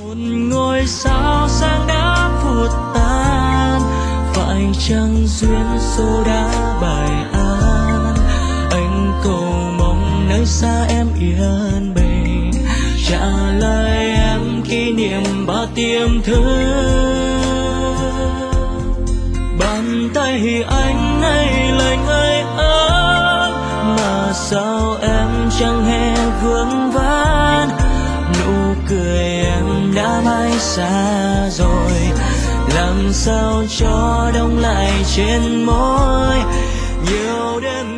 một ngôi sao sáng đã vụt tan, phải chăng duyên số đã bài an. Anh cầu mong nơi xa em yên bình, trả lời em kỷ niệm bao tiêm thương. Bàn tay anh ấy lạnh ơi ớt, mà sao em chẳng hề vương vấn. Nụ cười em đã mãi xa rồi, làm sao cho đông lại trên môi. Nhiều đêm